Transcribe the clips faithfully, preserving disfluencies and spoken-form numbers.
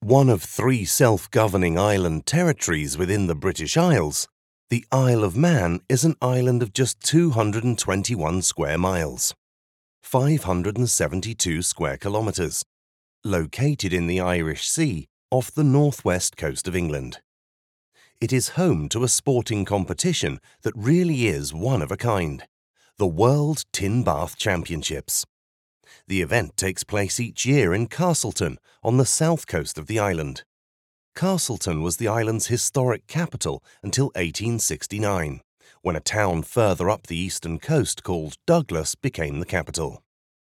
One of three self-governing island territories within the British Isles, the Isle of Man is an island of just two hundred twenty-one square miles, five hundred seventy-two square kilometres, located in the Irish Sea off the northwest coast of England. It is home to a sporting competition that really is one of a kind, the World Tin Bath Championships. The event takes place each year in Castleton on the south coast of the island. Castleton was the island's historic capital until eighteen sixty-nine, when a town further up the eastern coast called Douglas became the capital.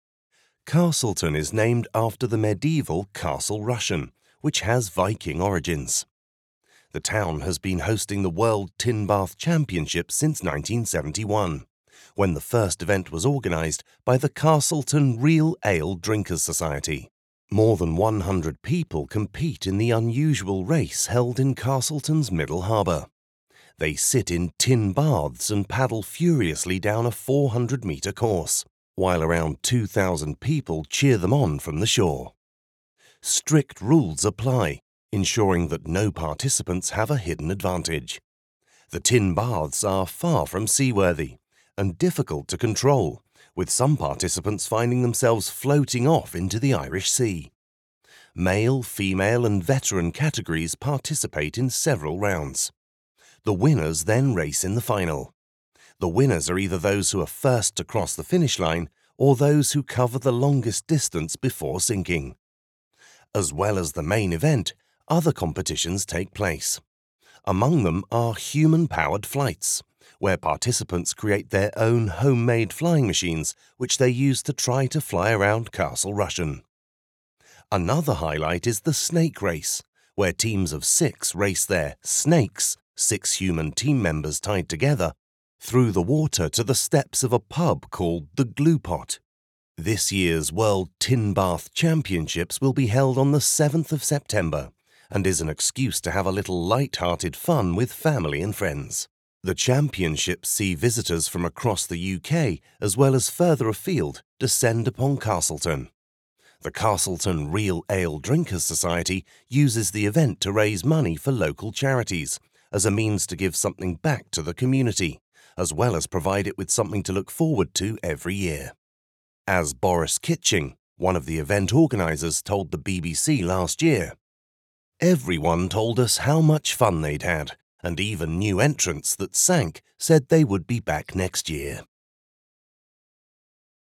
Castleton is named after the medieval Castle Rushen, which has Viking origins. The town has been hosting the World Tin Bath Championships since nineteen seventy-one, when the first event was organised by the Castleton Real Ale Drinkers Society. More than one hundred people compete in the unusual race held in Castleton's Middle Harbour. They sit in tin baths and paddle furiously down a four hundred metre course, while around two thousand people cheer them on from the shore. Strict rules apply, ensuring that no participants have a hidden advantage. The tin baths are far from seaworthy and difficult to control, with some participants finding themselves floating off into the Irish Sea. Male, female and veteran categories participate in several rounds. The winners then race in the final. The winners are either those who are first to cross the finish line or those who cover the longest distance before sinking. As well as the main event, other competitions take place. Among them are human-powered flights, where participants create their own homemade flying machines which they use to try to fly around Castle Rushen. Another highlight is the snake race, where teams of six race their snakes, six human team members tied together, through the water to the steps of a pub called the Glue Pot. This year's World Tin Bath Championships will be held on the seventh of September and is an excuse to have a little light-hearted fun with family and friends. The championships see visitors from across the U K as well as further afield descend upon Castleton. The Castleton Real Ale Drinkers Society uses the event to raise money for local charities as a means to give something back to the community, as well as provide it with something to look forward to every year. As Boris Kitching, one of the event organisers, told the B B C last year, "Everyone told us how much fun they'd had, and even new entrants that sank said they would be back next year."